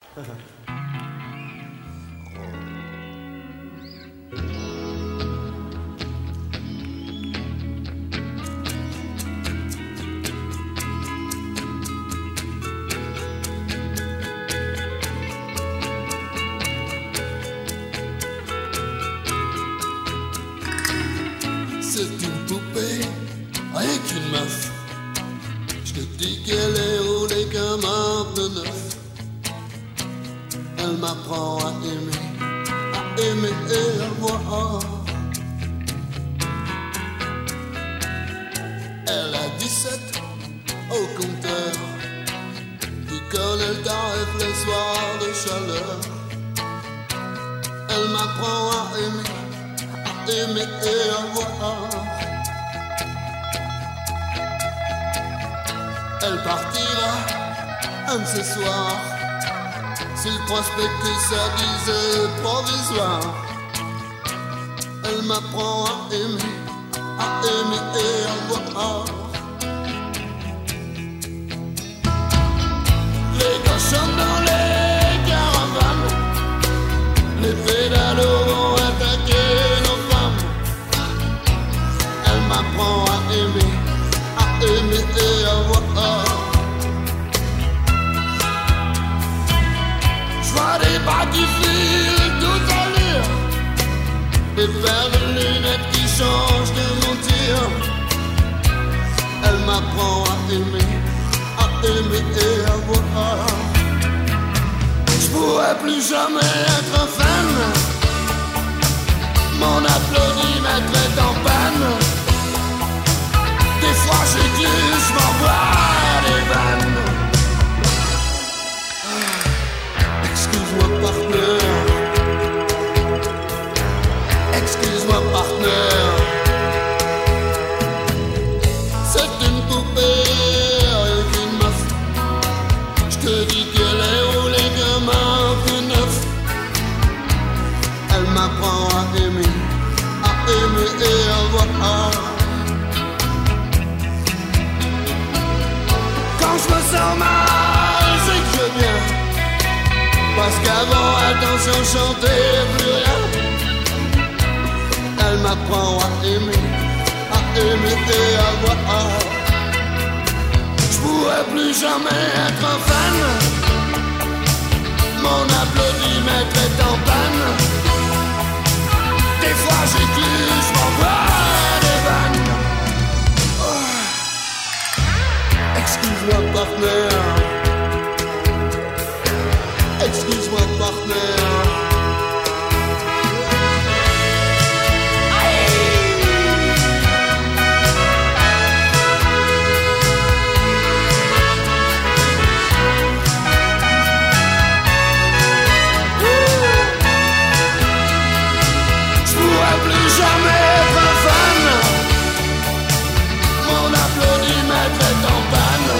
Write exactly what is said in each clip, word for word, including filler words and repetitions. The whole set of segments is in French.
C'est une poupée, rien qu'une meuf. Je te dis qu'elle est roulée comme un pneu neuf. Elle m'apprend à aimer, à aimer et à voir. Elle a dix-sept au compteur. Tu connais le tarif les soirs de chaleur. Elle m'apprend à aimer, aimer et avoir. Elle partira un de ces soirs. Si le prospectus ça disait provisoire. Elle m'apprend à aimer, à aimer et à voir. Les cochons dans les caravanes, les pédalos vont attaquer nos femmes. Elle m'apprend à aimer, à aimer et à voir. J'vois des bras qui filent tout à l'heure, des paires de lunettes qui changent de monture. Elle m'apprend à aimer, à aimer et à voir. J'pourrais plus jamais être un fan. Mon applaudimètre est en panne. Des fois j'écluse, j'm'envoie des vannes. Excuse-moi partenaire, excuse-moi partenaire. C'est une poupée avec une meuf. J'te dis qu'elle est roulée comme un pneu neuf. Elle m'apprend à aimer, à aimer et à voir. Quand je me sens mal, c'est que je viens. Parce qu'avant, attention, chanter plus rien. Elle m'apprend à aimer, à aimer et à voir. J'pourrais plus jamais être un fan. Mon applaudimètre est en panne. Des fois j'écluse, j'm'envoie des vannes. Oh. Excuse-moi partenaire, excuse-moi partenaire. Je pourrais plus jamais être un fan. Mon applaudimètre est en panne.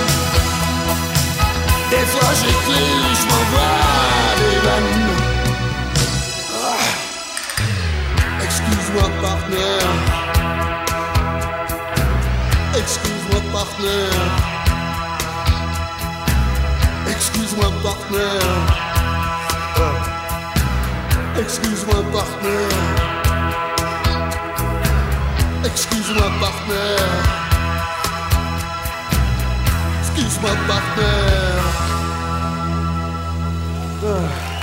Des fois j'écris, je m'envoie des vannes. Ah. Excuse-moi partenaire, excuse-moi partenaire, excuse-moi partenaire, ah. Excuse-moi partenaire, excuse-moi partenaire, excuse-moi partenaire. Ah.